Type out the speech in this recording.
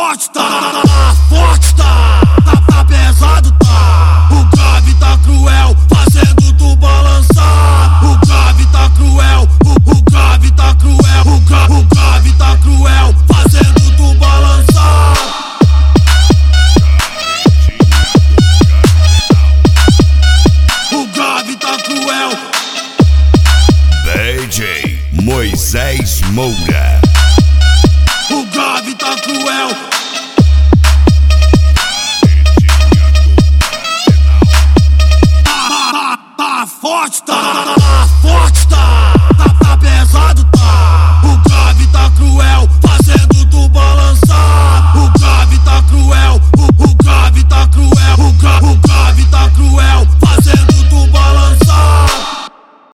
forte, tá forte, tá pesado, tá. O grave tá cruel, fazendo tu balançar. O grave tá cruel, o grave tá cruel, o grave tá cruel, fazendo tu balançar. O grave tá cruel. DJ Moisés Moura. O grave tá cruel. Tá forte, tá